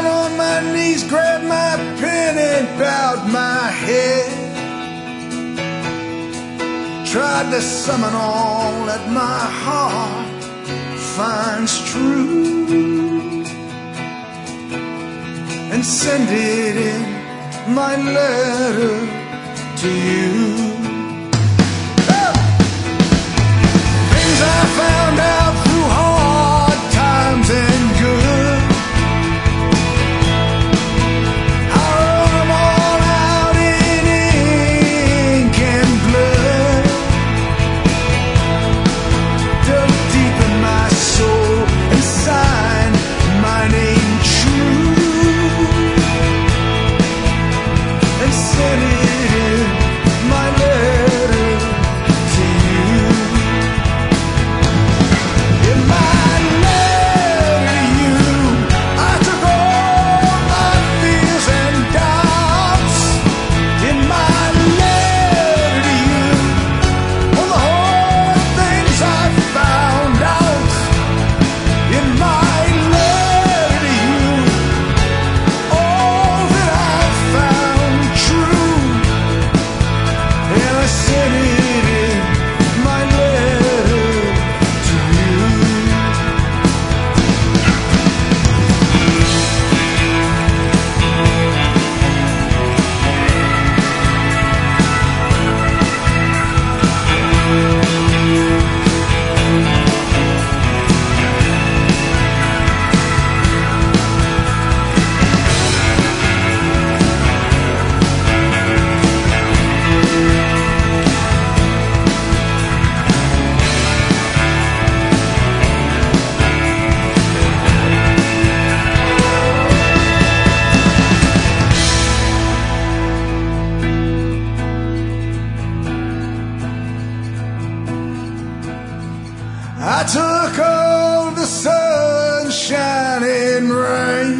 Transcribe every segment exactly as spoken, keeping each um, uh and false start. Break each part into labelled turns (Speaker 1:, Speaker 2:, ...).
Speaker 1: down on my knees, grabbed my pen and bowed my head. Tried to summon all that my heart finds true, and send it in my letter to you. Oh! Things I found out through hard times and good, I wrote them all out in ink and blood. Dug deep in my soul and signed my name true, and sent it in my letter to you. In my letter to you, I took all my fears and doubts. In my letter to you, all the hard things I found out. In my letter to you, all that I found true, and I sent it in my letter to you. I took all the sunshine and rain,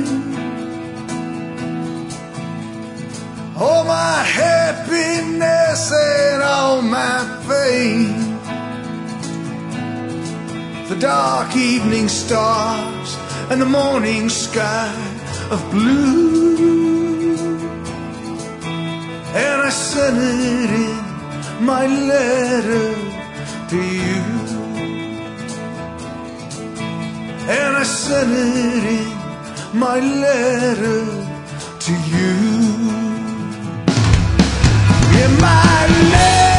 Speaker 1: all my happiness and all my pain, the dark evening stars and the morning sky of blue, and I sent it in my letter to you. And I sent it in my letter to you. In my letter